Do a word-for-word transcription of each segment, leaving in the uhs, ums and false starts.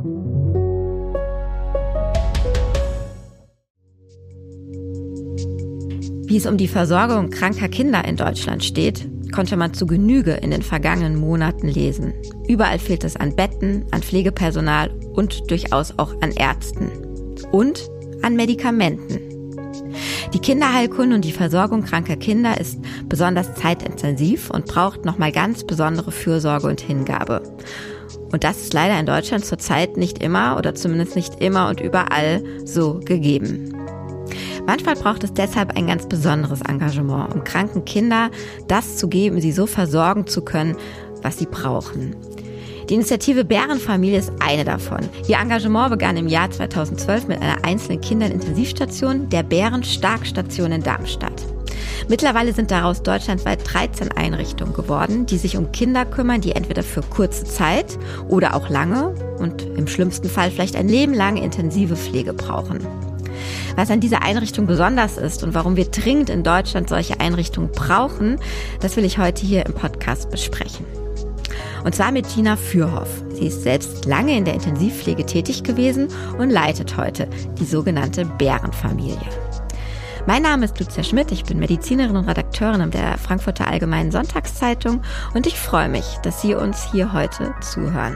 Wie es um die Versorgung kranker Kinder in Deutschland steht, konnte man zu Genüge in den vergangenen Monaten lesen. Überall fehlt es an Betten, an Pflegepersonal und durchaus auch an Ärzten. Und an Medikamenten. Die Kinderheilkunde und die Versorgung kranker Kinder ist besonders zeitintensiv und braucht nochmal ganz besondere Fürsorge und Hingabe. Und das ist leider in Deutschland zurzeit nicht immer oder zumindest nicht immer und überall so gegeben. Manchmal braucht es deshalb ein ganz besonderes Engagement, um kranken Kinder das zu geben, sie so versorgen zu können, was sie brauchen. Die Initiative Bärenfamilie ist eine davon. Ihr Engagement begann im Jahr zweitausendzwölf mit einer einzelnen Kinderintensivstation, der Bärenstarkstation in Darmstadt. Mittlerweile sind daraus deutschlandweit dreizehn Einrichtungen geworden, die sich um Kinder kümmern, die entweder für kurze Zeit oder auch lange und im schlimmsten Fall vielleicht ein Leben lang intensive Pflege brauchen. Was an dieser Einrichtung besonders ist und warum wir dringend in Deutschland solche Einrichtungen brauchen, das will ich heute hier im Podcast besprechen. Und zwar mit Gina Fürhoff. Sie ist selbst lange in der Intensivpflege tätig gewesen und leitet heute die sogenannte Bärenfamilie. Mein Name ist Lucia Schmidt, ich bin Medizinerin und Redakteurin der Frankfurter Allgemeinen Sonntagszeitung und ich freue mich, dass Sie uns hier heute zuhören.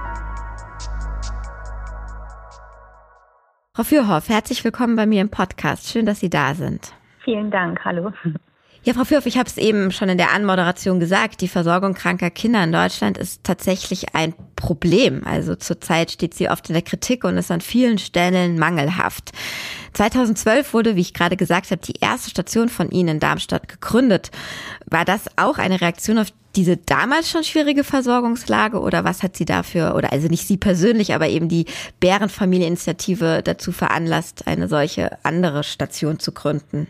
Frau Fürhoff, herzlich willkommen bei mir im Podcast. Schön, dass Sie da sind. Vielen Dank, hallo. Ja, Frau Fürhoff, ich habe es eben schon in der Anmoderation gesagt, die Versorgung kranker Kinder in Deutschland ist tatsächlich ein Problem. Also zurzeit steht sie oft in der Kritik und ist an vielen Stellen mangelhaft. zweitausendzwölf wurde, wie ich gerade gesagt habe, die erste Station von Ihnen in Darmstadt gegründet. War das auch eine Reaktion auf diese damals schon schwierige Versorgungslage oder was hat Sie dafür, oder also nicht Sie persönlich, aber eben die Bärenfamilie-Initiative dazu veranlasst, eine solche andere Station zu gründen?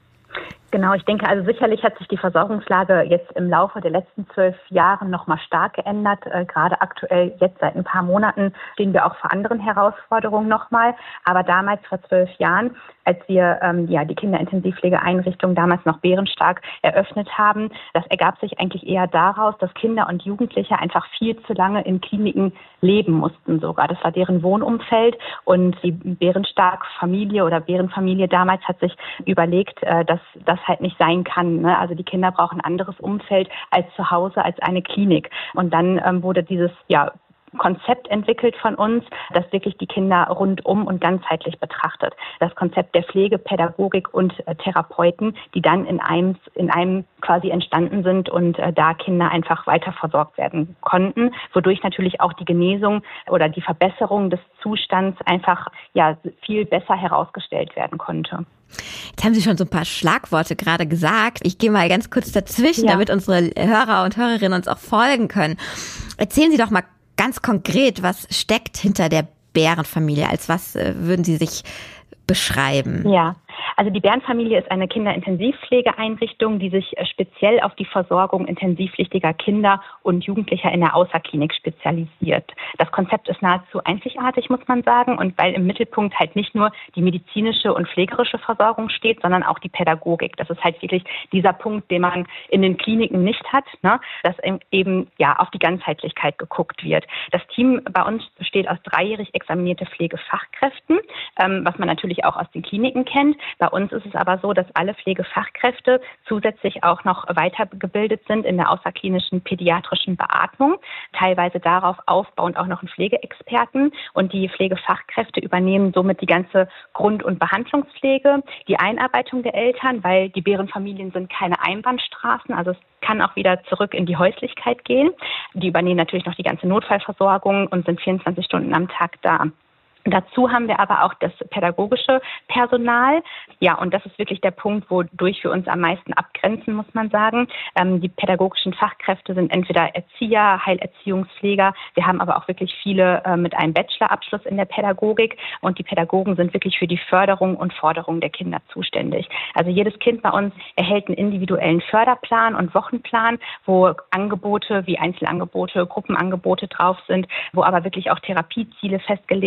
Genau, ich denke, also sicherlich hat sich die Versorgungslage jetzt im Laufe der letzten zwölf Jahre noch mal stark geändert. Äh, gerade aktuell, jetzt seit ein paar Monaten, stehen wir auch vor anderen Herausforderungen nochmal. Aber damals, vor zwölf Jahren, als wir ähm, ja die Kinderintensivpflegeeinrichtung, damals noch Bärenstark, eröffnet haben, das ergab sich eigentlich eher daraus, dass Kinder und Jugendliche einfach viel zu lange in Kliniken leben mussten sogar. Das war deren Wohnumfeld und die Bärenstark-Familie oder Bärenfamilie damals hat sich überlegt, äh, dass das halt nicht sein kann. Ne? Also die Kinder brauchen ein anderes Umfeld als zu Hause, als eine Klinik. Und dann ähm, wurde dieses ja Konzept entwickelt von uns, das wirklich die Kinder rundum und ganzheitlich betrachtet. Das Konzept der Pflege, Pädagogik und äh, Therapeuten, die dann in einem, in einem quasi entstanden sind und äh, da Kinder einfach weiter versorgt werden konnten, wodurch natürlich auch die Genesung oder die Verbesserung des Zustands einfach ja viel besser herausgestellt werden konnte. Jetzt haben Sie schon so ein paar Schlagworte gerade gesagt. Ich gehe mal ganz kurz dazwischen, ja, damit unsere Hörer und Hörerinnen uns auch folgen können. Erzählen Sie doch mal ganz konkret, was steckt hinter der Bärenfamilie? Als was äh, würden Sie sich beschreiben? Ja, also die Bärenfamilie ist eine Kinderintensivpflegeeinrichtung, die sich speziell auf die Versorgung intensivpflichtiger Kinder und Jugendlicher in der Außerklinik spezialisiert. Das Konzept ist nahezu einzigartig, muss man sagen, und weil im Mittelpunkt halt nicht nur die medizinische und pflegerische Versorgung steht, sondern auch die Pädagogik. Das ist halt wirklich dieser Punkt, den man in den Kliniken nicht hat, ne? Dass eben ja auf die Ganzheitlichkeit geguckt wird. Das Team bei uns besteht aus dreijährig examinierte Pflegefachkräften, ähm, was man natürlich auch aus den Kliniken kennt. Bei uns ist es aber so, dass alle Pflegefachkräfte zusätzlich auch noch weitergebildet sind in der außerklinischen pädiatrischen Beatmung, teilweise darauf aufbauend auch noch einen Pflegeexperten. Und die Pflegefachkräfte übernehmen somit die ganze Grund- und Behandlungspflege, die Einarbeitung der Eltern, weil die Bärenfamilien sind keine Einbahnstraßen, also es kann auch wieder zurück in die Häuslichkeit gehen. Die übernehmen natürlich noch die ganze Notfallversorgung und sind vierundzwanzig Stunden am Tag da. Dazu haben wir aber auch das pädagogische Personal. Ja, und das ist wirklich der Punkt, wodurch wir uns am meisten abgrenzen, muss man sagen. Ähm, die pädagogischen Fachkräfte sind entweder Erzieher, Heilerziehungspfleger. Wir haben aber auch wirklich viele äh, mit einem Bachelorabschluss in der Pädagogik. Und die Pädagogen sind wirklich für die Förderung und Forderung der Kinder zuständig. Also jedes Kind bei uns erhält einen individuellen Förderplan und Wochenplan, wo Angebote wie Einzelangebote, Gruppenangebote drauf sind, wo aber wirklich auch Therapieziele festgelegt werden,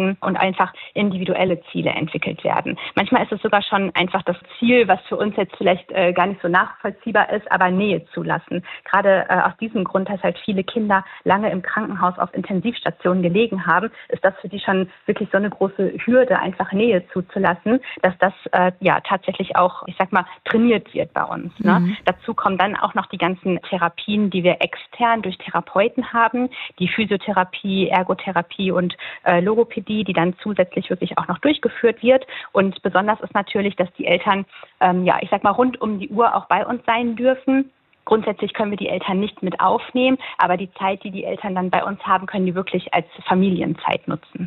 werden und einfach individuelle Ziele entwickelt werden. Manchmal ist es sogar schon einfach das Ziel, was für uns jetzt vielleicht äh, gar nicht so nachvollziehbar ist, aber Nähe zulassen. Gerade äh, aus diesem Grund, dass halt viele Kinder lange im Krankenhaus auf Intensivstationen gelegen haben, ist das für die schon wirklich so eine große Hürde, einfach Nähe zuzulassen, dass das äh, ja tatsächlich auch, ich sag mal, trainiert wird bei uns. Ne? Mhm. Dazu kommen dann auch noch die ganzen Therapien, die wir extern durch Therapeuten haben, die Physiotherapie, Ergotherapie und äh, Logopädie, die dann zusätzlich wirklich auch noch durchgeführt wird. Und besonders ist natürlich, dass die Eltern, ähm, ja, ich sag mal, rund um die Uhr auch bei uns sein dürfen. Grundsätzlich können wir die Eltern nicht mit aufnehmen, aber die Zeit, die die Eltern dann bei uns haben, können die wirklich als Familienzeit nutzen.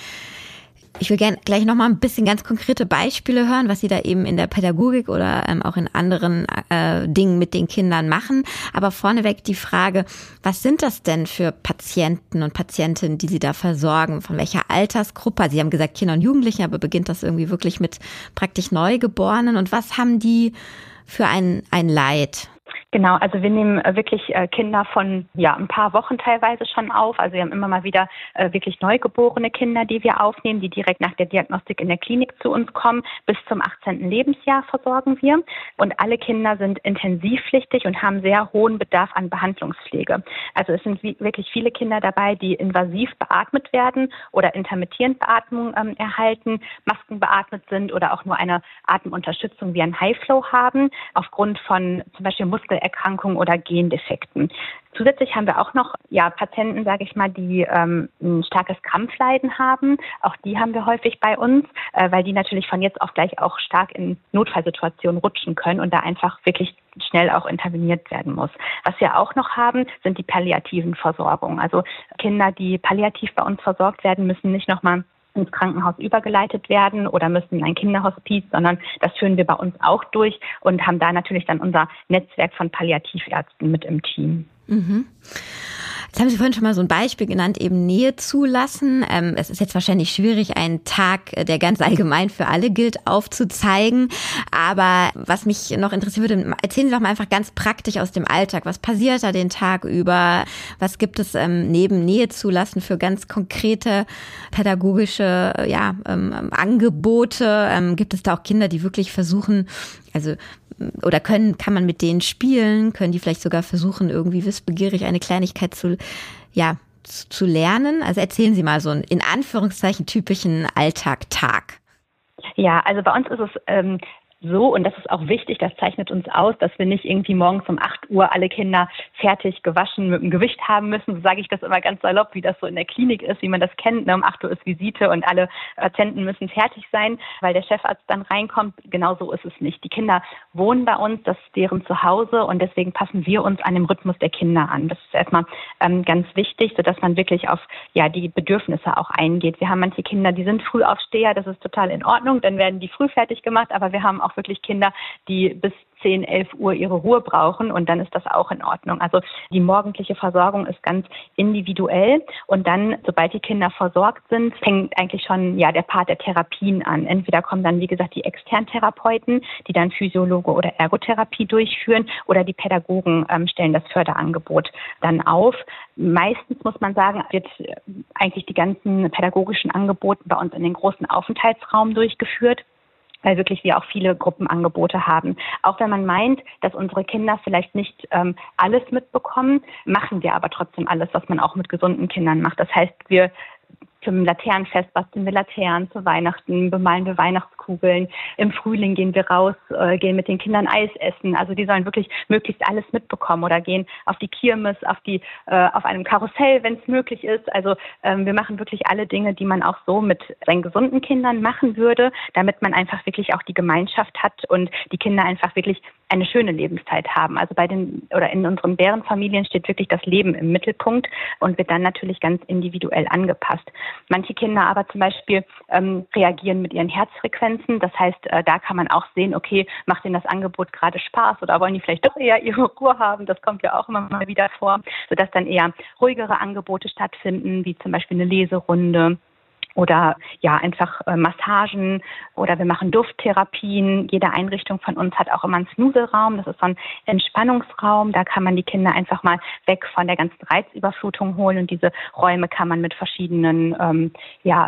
Ich will gerne gleich nochmal ein bisschen ganz konkrete Beispiele hören, was Sie da eben in der Pädagogik oder ähm, auch in anderen äh, Dingen mit den Kindern machen. Aber vorneweg die Frage, was sind das denn für Patienten und Patientinnen, die Sie da versorgen? Von welcher Altersgruppe? Sie haben gesagt Kinder und Jugendliche, aber beginnt das irgendwie wirklich mit praktisch Neugeborenen? Und was haben die für ein, ein Leid? Genau, also wir nehmen wirklich Kinder von ja ein paar Wochen teilweise schon auf. Also wir haben immer mal wieder wirklich neugeborene Kinder, die wir aufnehmen, die direkt nach der Diagnostik in der Klinik zu uns kommen. Bis zum achtzehnten Lebensjahr versorgen wir. Und alle Kinder sind intensivpflichtig und haben sehr hohen Bedarf an Behandlungspflege. Also es sind wirklich viele Kinder dabei, die invasiv beatmet werden oder intermittierend Beatmung ähm, erhalten, maskenbeatmet sind oder auch nur eine Atemunterstützung wie ein High-Flow haben, aufgrund von zum Beispiel Muskelerkrankungen oder Gendefekten. Zusätzlich haben wir auch noch ja, Patienten, sage ich mal, die ähm, ein starkes Krampfleiden haben. Auch die haben wir häufig bei uns, äh, weil die natürlich von jetzt auf gleich auch stark in Notfallsituationen rutschen können und da einfach wirklich schnell auch interveniert werden muss. Was wir auch noch haben, sind die palliativen Versorgungen. Also Kinder, die palliativ bei uns versorgt werden, müssen nicht nochmal ins Krankenhaus übergeleitet werden oder müssen in ein Kinderhospiz, sondern das führen wir bei uns auch durch und haben da natürlich dann unser Netzwerk von Palliativärzten mit im Team. Mhm. Jetzt haben Sie vorhin schon mal so ein Beispiel genannt, eben Nähe zulassen. Ähm, es ist jetzt wahrscheinlich schwierig, einen Tag, der ganz allgemein für alle gilt, aufzuzeigen. Aber was mich noch interessiert würde, erzählen Sie doch mal einfach ganz praktisch aus dem Alltag. Was passiert da den Tag über? Was gibt es ähm, neben Nähe zulassen für ganz konkrete pädagogische ja, ähm, Angebote? Ähm, gibt es da auch Kinder, die wirklich versuchen, also oder können, kann man mit denen spielen? Können die vielleicht sogar versuchen, irgendwie wissbegierig eine Kleinigkeit zu, ja, zu, zu lernen? Also erzählen Sie mal so einen, in Anführungszeichen, typischen Alltag-Tag. Ja, also bei uns ist es ähm, so, und das ist auch wichtig, das zeichnet uns aus, dass wir nicht irgendwie morgens um acht Uhr alle Kinder fertig gewaschen mit dem Gewicht haben müssen. So sage ich das immer ganz salopp, wie das so in der Klinik ist, wie man das kennt. Ne? Um acht Uhr ist Visite und alle Patienten müssen fertig sein, weil der Chefarzt dann reinkommt. Genau so ist es nicht. Die Kinder wohnen bei uns, das ist deren Zuhause und deswegen passen wir uns an den Rhythmus der Kinder an. Das ist erstmal ähm, ganz wichtig, sodass man wirklich auf ja die Bedürfnisse auch eingeht. Wir haben manche Kinder, die sind Frühaufsteher, das ist total in Ordnung, dann werden die früh fertig gemacht, aber wir haben auch wirklich Kinder, die bis zehn, elf Uhr ihre Ruhe brauchen und dann ist das auch in Ordnung. Also die morgendliche Versorgung ist ganz individuell und dann, sobald die Kinder versorgt sind, fängt eigentlich schon ja der Part der Therapien an. Entweder kommen dann, wie gesagt, die externen Therapeuten, die dann Physiologe oder Ergotherapie durchführen oder die Pädagogen ähm, stellen das Förderangebot dann auf. Meistens, muss man sagen, wird eigentlich die ganzen pädagogischen Angebote bei uns in den großen Aufenthaltsraum durchgeführt, weil wirklich wir auch viele Gruppenangebote haben. Auch wenn man meint, dass unsere Kinder vielleicht nicht ähm, alles mitbekommen, machen wir aber trotzdem alles, was man auch mit gesunden Kindern macht. Das heißt, wir zum Laternenfest basteln wir Laternen, zu Weihnachten bemalen wir Weihnachtskugeln. Im Frühling gehen wir raus, äh, gehen mit den Kindern Eis essen. Also die sollen wirklich möglichst alles mitbekommen oder gehen auf die Kirmes, auf die äh, auf einem Karussell, wenn es möglich ist. Also ähm, wir machen wirklich alle Dinge, die man auch so mit seinen gesunden Kindern machen würde, damit man einfach wirklich auch die Gemeinschaft hat und die Kinder einfach wirklich eine schöne Lebenszeit haben. Also bei den oder in unseren Bärenfamilien steht wirklich das Leben im Mittelpunkt und wird dann natürlich ganz individuell angepasst. Manche Kinder aber zum Beispiel ähm, reagieren mit ihren Herzfrequenzen. Das heißt, äh, da kann man auch sehen, okay, macht ihnen das Angebot gerade Spaß oder wollen die vielleicht doch eher ihre Ruhe haben? Das kommt ja auch immer mal wieder vor, sodass dann eher ruhigere Angebote stattfinden, wie zum Beispiel eine Leserunde. Oder ja, einfach äh, Massagen oder wir machen Dufttherapien. Jede Einrichtung von uns hat auch immer einen Snuselraum. Das ist so ein Entspannungsraum. Da kann man die Kinder einfach mal weg von der ganzen Reizüberflutung holen und diese Räume kann man mit verschiedenen ähm, ja,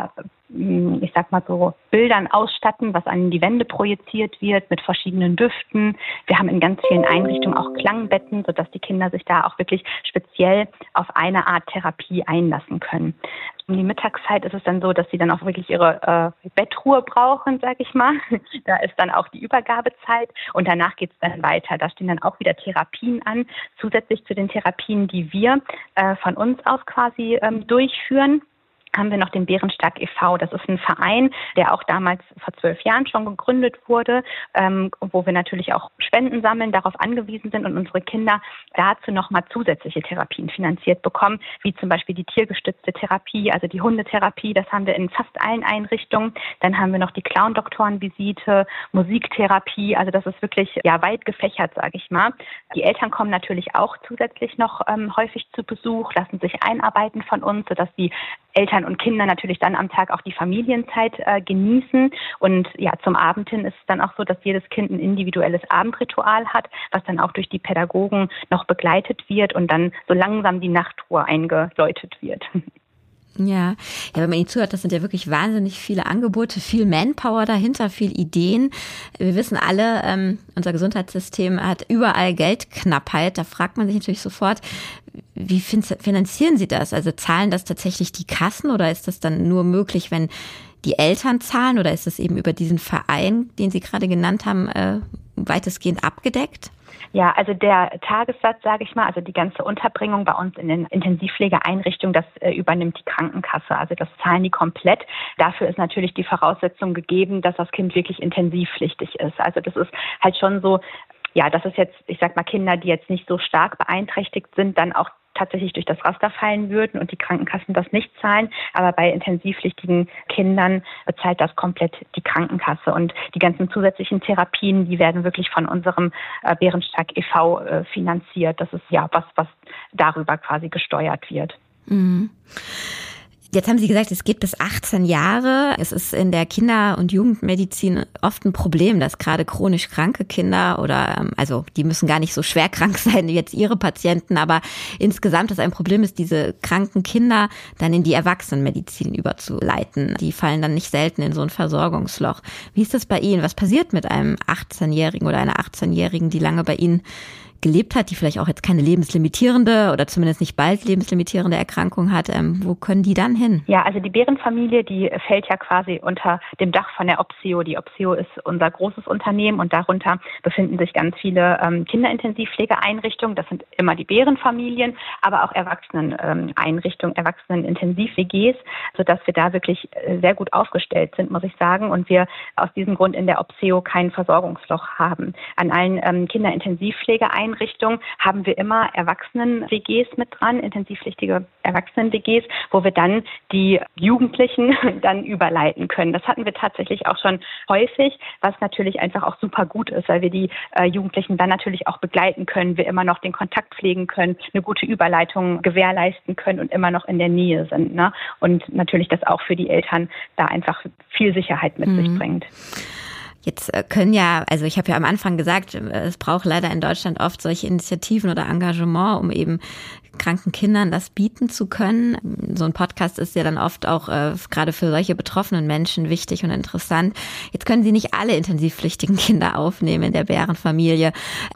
ich sag mal so, Bildern ausstatten, was an die Wände projiziert wird mit verschiedenen Düften. Wir haben in ganz vielen Einrichtungen auch Klangbetten, sodass die Kinder sich da auch wirklich speziell auf eine Art Therapie einlassen können. Um die Mittagszeit ist es dann so, dass sie dann auch wirklich ihre äh, Bettruhe brauchen, sag ich mal. Da ist dann auch die Übergabezeit und danach geht es dann weiter. Da stehen dann auch wieder Therapien an, zusätzlich zu den Therapien, die wir äh, von uns aus quasi ähm, durchführen. Haben wir noch den Bärenstark e V. Das ist ein Verein, der auch damals vor zwölf Jahren schon gegründet wurde, ähm, wo wir natürlich auch Spenden sammeln, darauf angewiesen sind und unsere Kinder dazu nochmal zusätzliche Therapien finanziert bekommen, wie zum Beispiel die tiergestützte Therapie, also die Hundetherapie. Das haben wir in fast allen Einrichtungen. Dann haben wir noch die Clown-Doktorenvisite, Musiktherapie. Also das ist wirklich ja weit gefächert, sage ich mal. Die Eltern kommen natürlich auch zusätzlich noch ähm, häufig zu Besuch, lassen sich einarbeiten von uns, sodass die Eltern und Kinder natürlich dann am Tag auch die Familienzeit äh, genießen. Und ja, zum Abend hin ist es dann auch so, dass jedes Kind ein individuelles Abendritual hat, was dann auch durch die Pädagogen noch begleitet wird und dann so langsam die Nachtruhe eingeläutet wird. Ja, ja, wenn man Ihnen zuhört, das sind ja wirklich wahnsinnig viele Angebote, viel Manpower dahinter, viel Ideen. Wir wissen alle, ähm, unser Gesundheitssystem hat überall Geldknappheit. Da fragt man sich natürlich sofort, wie finanzieren Sie das? Also zahlen das tatsächlich die Kassen oder ist das dann nur möglich, wenn die Eltern zahlen oder ist das eben über diesen Verein, den Sie gerade genannt haben, äh, weitestgehend abgedeckt? Ja, also der Tagessatz, sage ich mal, also die ganze Unterbringung bei uns in den Intensivpflegeeinrichtungen, das äh, übernimmt die Krankenkasse. Also das zahlen die komplett. Dafür ist natürlich die Voraussetzung gegeben, dass das Kind wirklich intensivpflichtig ist. Also das ist halt schon so, ja, das ist jetzt, ich sag mal, Kinder, die jetzt nicht so stark beeinträchtigt sind, dann auch tatsächlich durch das Raster fallen würden und die Krankenkassen das nicht zahlen. Aber bei intensivpflichtigen Kindern bezahlt das komplett die Krankenkasse. Und die ganzen zusätzlichen Therapien, die werden wirklich von unserem äh, Bärenstark e V äh, finanziert. Das ist ja was, was darüber quasi gesteuert wird. Mhm. Jetzt haben Sie gesagt, es geht bis achtzehn Jahre. Es ist in der Kinder- und Jugendmedizin oft ein Problem, dass gerade chronisch kranke Kinder oder, also die müssen gar nicht so schwer krank sein wie jetzt Ihre Patienten, aber insgesamt ist ein Problem, ist diese kranken Kinder dann in die Erwachsenenmedizin überzuleiten. Die fallen dann nicht selten in so ein Versorgungsloch. Wie ist das bei Ihnen? Was passiert mit einem achtzehnjährigen oder einer achtzehnjährigen, die lange bei Ihnen gelebt hat, die vielleicht auch jetzt keine lebenslimitierende oder zumindest nicht bald lebenslimitierende Erkrankung hat, ähm, wo können die dann hin? Ja, also die Bärenfamilie, die fällt ja quasi unter dem Dach von der Opseo. Die Opseo ist unser großes Unternehmen und darunter befinden sich ganz viele ähm, Kinderintensivpflegeeinrichtungen. Das sind immer die Bärenfamilien, aber auch Erwachseneneinrichtungen, ähm, Erwachsenen-Intensiv-W Gs, sodass wir da wirklich äh, sehr gut aufgestellt sind, muss ich sagen. Und wir aus diesem Grund in der Opseo kein Versorgungsloch haben. An allen ähm, Kinderintensivpflegeeinrichtungen Einrichtung haben wir immer Erwachsenen-W Gs mit dran, intensivpflichtige Erwachsenen-W Gs, wo wir dann die Jugendlichen dann überleiten können. Das hatten wir tatsächlich auch schon häufig, was natürlich einfach auch super gut ist, weil wir die äh, Jugendlichen dann natürlich auch begleiten können, wir immer noch den Kontakt pflegen können, eine gute Überleitung gewährleisten können und immer noch in der Nähe sind. Ne? Und natürlich das auch für die Eltern da einfach viel Sicherheit mit mhm. sich bringt. Jetzt können ja, also ich habe ja am Anfang gesagt, es braucht leider in Deutschland oft solche Initiativen oder Engagement, um eben kranken Kindern das bieten zu können. So ein Podcast ist ja dann oft auch äh, gerade für solche betroffenen Menschen wichtig und interessant. Jetzt können Sie nicht alle intensivpflichtigen Kinder aufnehmen in der Bärenfamilie.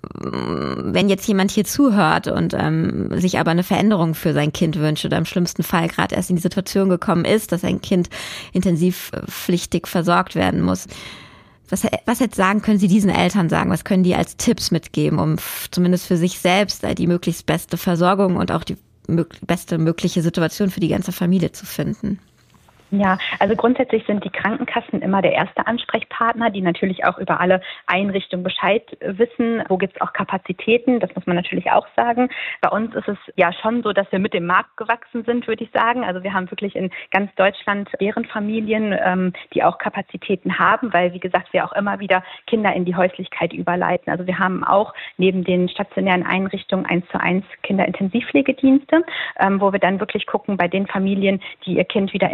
Wenn jetzt jemand hier zuhört und ähm, sich aber eine Veränderung für sein Kind wünscht oder im schlimmsten Fall gerade erst in die Situation gekommen ist, dass ein Kind intensivpflichtig versorgt werden muss, Was, was jetzt sagen, können Sie diesen Eltern sagen? Was können die als Tipps mitgeben, um f- zumindest für sich selbst die möglichst beste Versorgung und auch die mög- beste mögliche Situation für die ganze Familie zu finden? Ja, also grundsätzlich sind die Krankenkassen immer der erste Ansprechpartner, die natürlich auch über alle Einrichtungen Bescheid wissen. Wo gibt es auch Kapazitäten? Das muss man natürlich auch sagen. Bei uns ist es ja schon so, dass wir mit dem Markt gewachsen sind, würde ich sagen. Also wir haben wirklich in ganz Deutschland Bärenfamilien, ähm, die auch Kapazitäten haben, weil, wie gesagt, wir auch immer wieder Kinder in die Häuslichkeit überleiten. Also wir haben auch neben den stationären Einrichtungen eins zu eins Kinderintensivpflegedienste, ähm, wo wir dann wirklich gucken bei den Familien, die ihr Kind wieder in die Häuslichkeit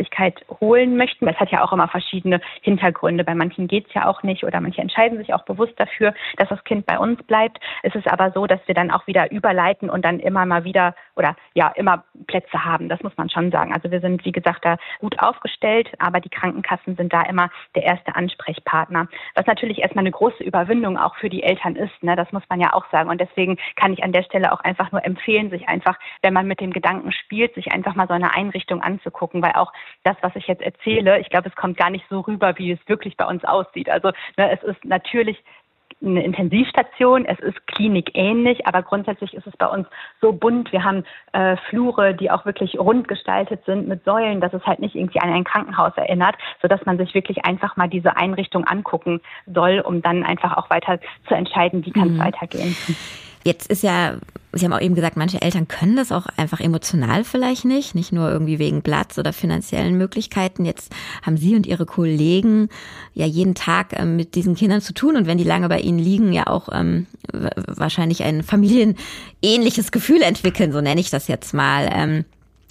Möglichkeit holen möchten. Das hat ja auch immer verschiedene Hintergründe. Bei manchen geht es ja auch nicht oder manche entscheiden sich auch bewusst dafür, dass das Kind bei uns bleibt. Es ist aber so, dass wir dann auch wieder überleiten und dann immer mal wieder oder ja immer Plätze haben. Das muss man schon sagen. Also wir sind, wie gesagt, da gut aufgestellt, aber die Krankenkassen sind da immer der erste Ansprechpartner. Was natürlich erstmal eine große Überwindung auch für die Eltern ist, ne? Das muss man ja auch sagen. Und deswegen kann ich an der Stelle auch einfach nur empfehlen, sich einfach, wenn man mit dem Gedanken spielt, sich einfach mal so eine Einrichtung anzugucken, weil auch das, was ich jetzt erzähle, ich glaube, es kommt gar nicht so rüber, wie es wirklich bei uns aussieht. Also ne, es ist natürlich eine Intensivstation, es ist klinikähnlich, aber grundsätzlich ist es bei uns so bunt. Wir haben äh, Flure, die auch wirklich rund gestaltet sind mit Säulen, dass es halt nicht irgendwie an ein Krankenhaus erinnert, sodass man sich wirklich einfach mal diese Einrichtung angucken soll, um dann einfach auch weiter zu entscheiden, wie kann es mhm. weitergehen. Jetzt ist ja, Sie haben auch eben gesagt, manche Eltern können das auch einfach emotional vielleicht nicht, nicht nur irgendwie wegen Platz oder finanziellen Möglichkeiten. Jetzt haben Sie und Ihre Kollegen ja jeden Tag ähm, mit diesen Kindern zu tun und wenn die lange bei Ihnen liegen, ja auch ähm, wahrscheinlich ein familienähnliches Gefühl entwickeln, so nenne ich das jetzt mal. Ähm,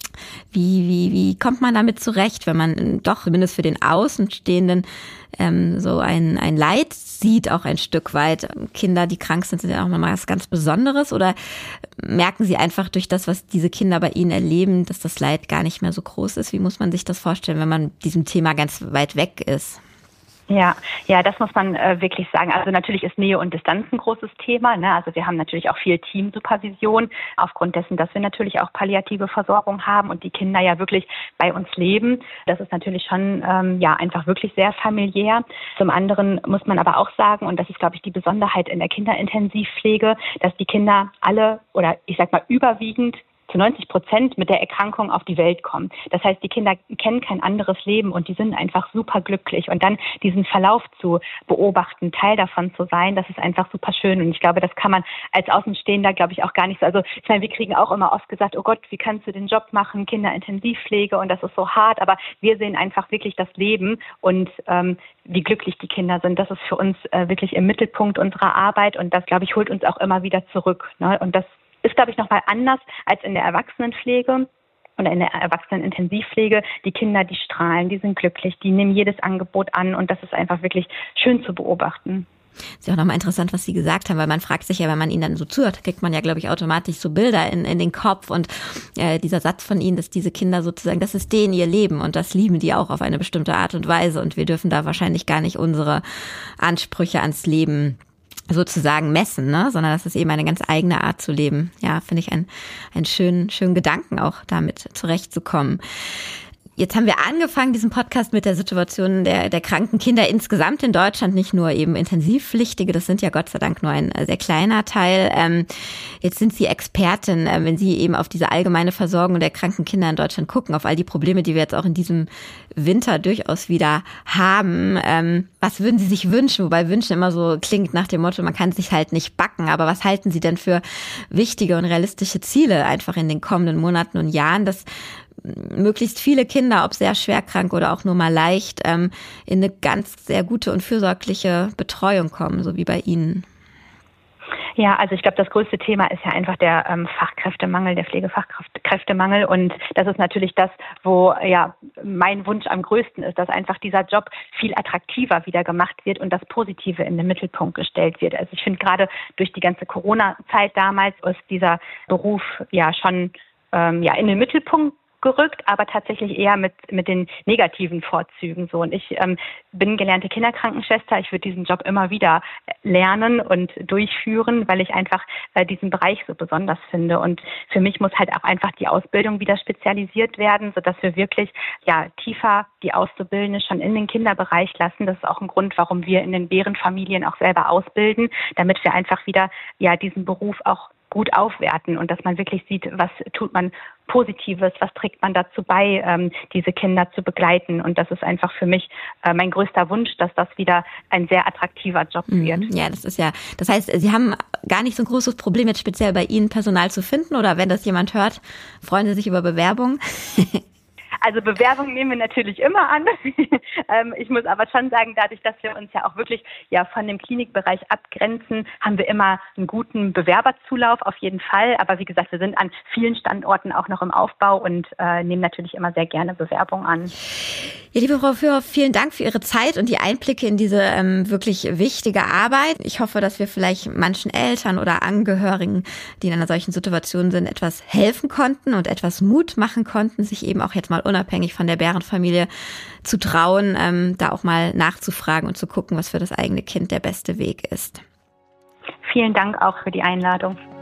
Wie, wie, wie kommt man damit zurecht, wenn man doch zumindest für den Außenstehenden ähm, so ein, ein Leid sieht, auch ein Stück weit? Kinder, die krank sind, sind ja auch mal was ganz Besonderes. Oder merken Sie einfach durch das, was diese Kinder bei Ihnen erleben, dass das Leid gar nicht mehr so groß ist? Wie muss man sich das vorstellen, wenn man diesem Thema ganz weit weg ist? Ja, ja, das muss man äh, wirklich sagen. Also natürlich ist Nähe und Distanz ein großes Thema, ne? Also wir haben natürlich auch viel Teamsupervision aufgrund dessen, dass wir natürlich auch palliative Versorgung haben und die Kinder ja wirklich bei uns leben. Das ist natürlich schon ähm, ja einfach wirklich sehr familiär. Zum anderen muss man aber auch sagen, und das ist, glaube ich, die Besonderheit in der Kinderintensivpflege, dass die Kinder alle oder ich sag mal überwiegend zu neunzig Prozent mit der Erkrankung auf die Welt kommen. Das heißt, die Kinder kennen kein anderes Leben und die sind einfach super glücklich. Und dann diesen Verlauf zu beobachten, Teil davon zu sein, das ist einfach super schön. Und ich glaube, das kann man als Außenstehender, glaube ich, auch gar nicht so. Also ich meine, wir kriegen auch immer oft gesagt, oh Gott, wie kannst du den Job machen, Kinderintensivpflege und das ist so hart. Aber wir sehen einfach wirklich das Leben und ähm, wie glücklich die Kinder sind. Das ist für uns äh, wirklich im Mittelpunkt unserer Arbeit und das, glaube ich, holt uns auch immer wieder zurück. Ne? Und das ist, glaube ich, nochmal anders als in der Erwachsenenpflege oder in der Erwachsenenintensivpflege. Die Kinder, die strahlen, die sind glücklich, die nehmen jedes Angebot an und das ist einfach wirklich schön zu beobachten. Ist ja auch nochmal interessant, was Sie gesagt haben, weil man fragt sich ja, wenn man Ihnen dann so zuhört, kriegt man ja, glaube ich, automatisch so Bilder in, in den Kopf und äh, dieser Satz von Ihnen, dass diese Kinder sozusagen, das ist denen ihr Leben und das lieben die auch auf eine bestimmte Art und Weise und wir dürfen da wahrscheinlich gar nicht unsere Ansprüche ans Leben sozusagen messen, ne, sondern das ist eben eine ganz eigene Art zu leben. Ja, finde ich einen, einen schönen, schönen Gedanken auch damit zurechtzukommen. Jetzt haben wir angefangen, diesen Podcast mit der Situation der, der kranken Kinder insgesamt in Deutschland, nicht nur eben Intensivpflichtige, das sind ja Gott sei Dank nur ein sehr kleiner Teil. Ähm, jetzt sind Sie Expertin, äh, wenn Sie eben auf diese allgemeine Versorgung der kranken Kinder in Deutschland gucken, auf all die Probleme, die wir jetzt auch in diesem Winter durchaus wieder haben. Ähm, was würden Sie sich wünschen? Wobei wünschen immer so klingt nach dem Motto, man kann sich halt nicht backen. Aber was halten Sie denn für wichtige und realistische Ziele einfach in den kommenden Monaten und Jahren, dass möglichst viele Kinder, ob sehr schwer krank oder auch nur mal leicht, ähm, in eine ganz sehr gute und fürsorgliche Betreuung kommen, so wie bei Ihnen? Ja, also ich glaube, das größte Thema ist ja einfach der ähm, Fachkräftemangel, der Pflegefachkräftemangel. Und das ist natürlich das, wo ja mein Wunsch am größten ist, dass einfach dieser Job viel attraktiver wieder gemacht wird und das Positive in den Mittelpunkt gestellt wird. Also ich finde gerade durch die ganze Corona-Zeit damals ist dieser Beruf ja schon ähm, ja in den Mittelpunkt gerückt, aber tatsächlich eher mit mit den negativen Vorzügen so. Und ich ähm, bin gelernte Kinderkrankenschwester. Ich würde diesen Job immer wieder lernen und durchführen, weil ich einfach äh, diesen Bereich so besonders finde. Und für mich muss halt auch einfach die Ausbildung wieder spezialisiert werden, sodass wir wirklich ja tiefer die Auszubildende schon in den Kinderbereich lassen. Das ist auch ein Grund, warum wir in den Bärenfamilien auch selber ausbilden, damit wir einfach wieder ja diesen Beruf auch gut aufwerten und dass man wirklich sieht, was tut man Positives, was trägt man dazu bei, ähm, diese Kinder zu begleiten. Und das ist einfach für mich äh, mein größter Wunsch, dass das wieder ein sehr attraktiver Job wird. Ja, das ist ja, das heißt, Sie haben gar nicht so ein großes Problem, jetzt speziell bei Ihnen Personal zu finden oder wenn das jemand hört, freuen Sie sich über Bewerbungen? Also Bewerbungen nehmen wir natürlich immer an. ähm, ich muss aber schon sagen, dadurch, dass wir uns ja auch wirklich ja von dem Klinikbereich abgrenzen, haben wir immer einen guten Bewerberzulauf auf jeden Fall. Aber wie gesagt, wir sind an vielen Standorten auch noch im Aufbau und äh, nehmen natürlich immer sehr gerne Bewerbungen an. Ja, liebe Frau Fürhoff, vielen Dank für Ihre Zeit und die Einblicke in diese ähm, wirklich wichtige Arbeit. Ich hoffe, dass wir vielleicht manchen Eltern oder Angehörigen, die in einer solchen Situation sind, etwas helfen konnten und etwas Mut machen konnten, sich eben auch jetzt mal unabhängig von der Bärenfamilie zu trauen, ähm, da auch mal nachzufragen und zu gucken, was für das eigene Kind der beste Weg ist. Vielen Dank auch für die Einladung.